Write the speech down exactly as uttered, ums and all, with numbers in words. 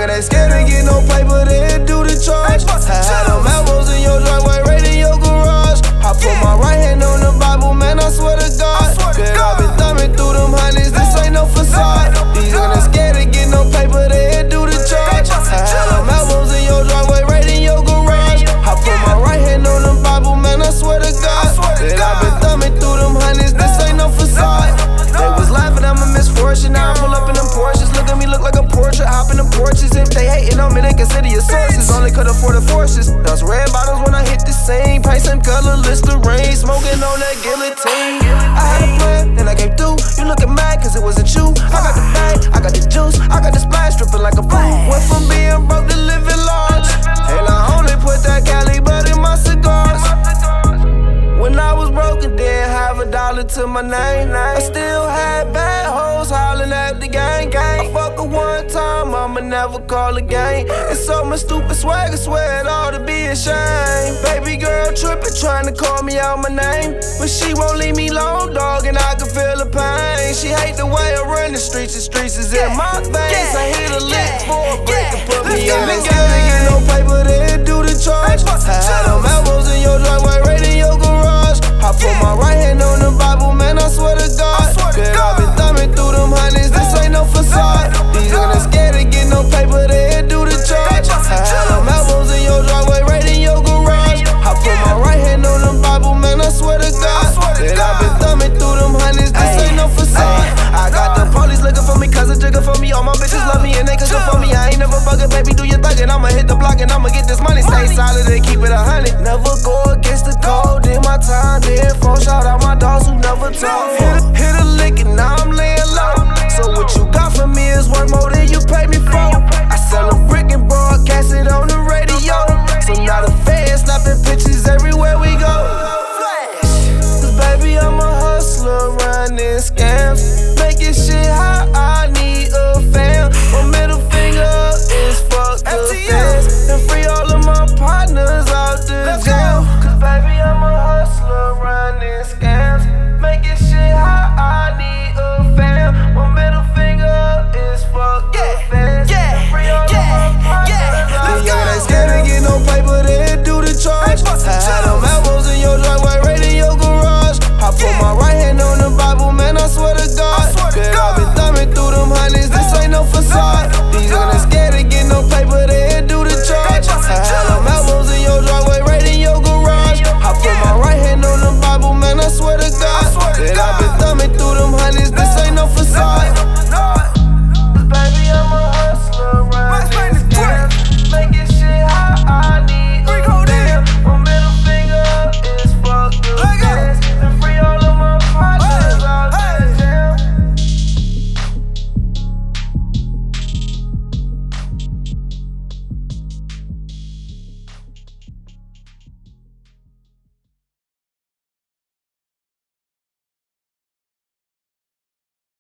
niggas ain't scared to get no paper, they do the charge. I had them elbows in your driveway, right in your garage. I put my right hand on the Bible, man, I swear to God. Cause I been thumbing through them honeys, this ain't no facade. These niggas ain't scared to get no paper, they do the charge. I had them elbows in your driveway, right in your garage. I put my right hand on the Bible, man, I swear to God. That I been thumbing through them honeys, this ain't no facade. They was laughing at my misfortune, now I pull up in them Porsches. Look at me, look like a portrait, hop in them porches. If they hating on me, they consider your sources. Only could afford the forces. Those red bottles when I hit the scene. Paint same color, Listerine, smoking on that guillotine. I had a plan, then I came through. You looking mad cause it wasn't you. I got the bag, I got the juice, I got the splash, dripping like a fool. Went from being broke to living large. And I only put that Cali bud in my cigars. When I was broke and didn't have a dollar to my name, I still had bad hoes hollering at the gang. I fuck her one time, I'ma never call again. It's so much stupid swag, I swear it ought to be a shame. Baby girl trippin', trying to call me out my name, but she won't leave me alone, dog, and I can feel the pain. She hate the way I run the streets, the streets is in my veins. I hit a lick for a brick and put me in the game. Get no paper, they do the charge. I had them elbows in your driveway, right in your garage. I put my right hand on the Bible, man, I swear to God. Cause I been thumbing through them honeys, this ain't no facade. These niggas scared to get no paper, they do the charge. I had them elbows in your driveway, right in your garage. I put my right hand on the Bible, man, I swear to God. That I been thumbing through them honeys, this ain't no facade. I got the police looking for me, cause a jigger for me. All my bitches love me and they cooking for me. I ain't never bugging, baby, do your thuggin'. I'ma hit the block and I'ma get this money. Stay solid and keep it a hundred. Never go against the code in my time. Did phone shout out my dogs who never told.